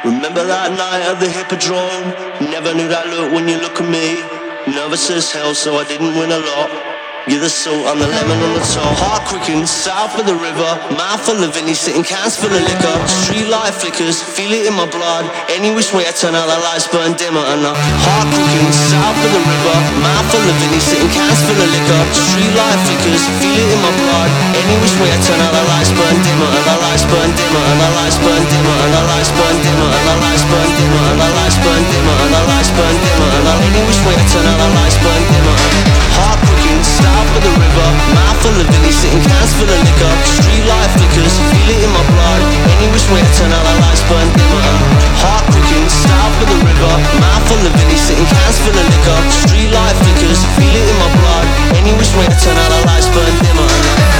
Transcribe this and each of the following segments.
Remember that night at the Hippodrome? Never knew that look when you look at me. Nervous as hell, so I didn't win a lot. You're the salt, I'm the lemon on the top. Heart quicking, south of the river. Mouth full of Vinny, sitting cans full of liquor. Street light flickers, feel it in my blood. Any which way I turn out, the lights burn dimmer. And the heart quicking, south of the river. Mouth full of Vinny, sitting cans full of liquor. Street light flickers, feel it in my blood. Any which way I turn out, the lights burn dimmer. And the lights burn dimmer. And the lights burn dimmer. And the lights burn dimmer. And the lights burn dimmer. And the lights burn dimmer. And the lights burn dimmer. And any which way I turn out, the lights burn dimmer. Heart quicking, south of the river. Mouth full of Vinny, sitting cans full of liquor. Street light flickers, feel it in my blood. Any which way I turn out, the lights burn dimmer. Heart quicking, south of the river. Mouth full of Vinny, sitting cans full of liquor. Street light flickers, feel it in my blood. Any which way I turn out, the lights burn dimmer.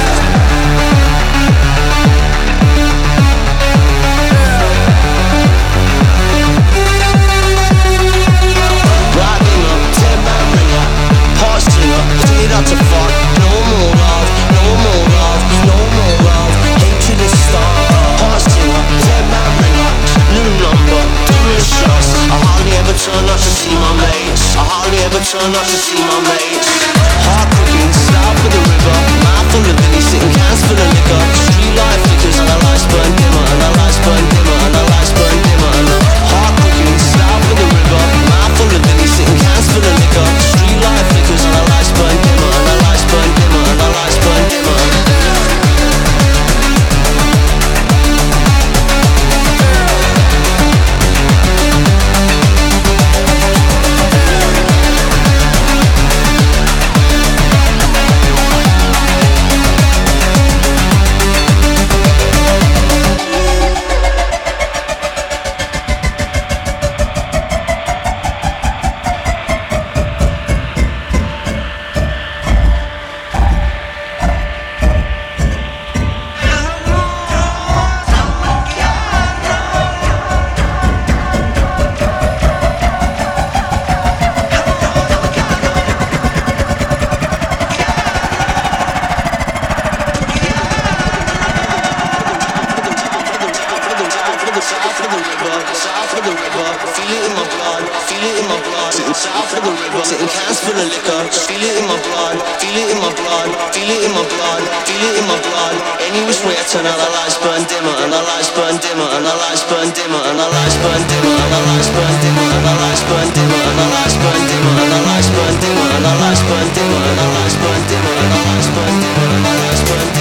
Out to fuck, no more love, no more love, no more love. Hatred is start, heart singer, dead man ringer, new number, doing shots. I hardly ever turn up to see my mates. I hardly ever turn up to see my mates. Heart quicking, south of the river. Mouth full of Vinny, sitting cans full of liquor. Street light flickers and the lights burn dimmer. And the lights burn dimmer. And the lights burn dimmer. And the heart quicking, south of the river. Mouth full of Vinny, sitting cans full of liquor. Street light flickers and the lights burn dimmer. And the lights burn dimmer. And the lights burn dimmer. South of the river, feel it in my blood, feel it in my blood. Sitting south of the river, sitting cans full of liquor. Feel it in my blood, feel it in my blood, feel it in my blood, feel it in my blood. Any which way I turn out, the lights burn dimmer, and the lights burn dimmer, and the lights burn dimmer, and the lights burn dimmer, and the lights burn dimmer, and the lights burn dimmer, and the lights burn dimmer, and the lights burn dimmer, and the lights burn dimmer, and the lights burn dimmer, and the lights burn dimmer, and the lights burn dimmer.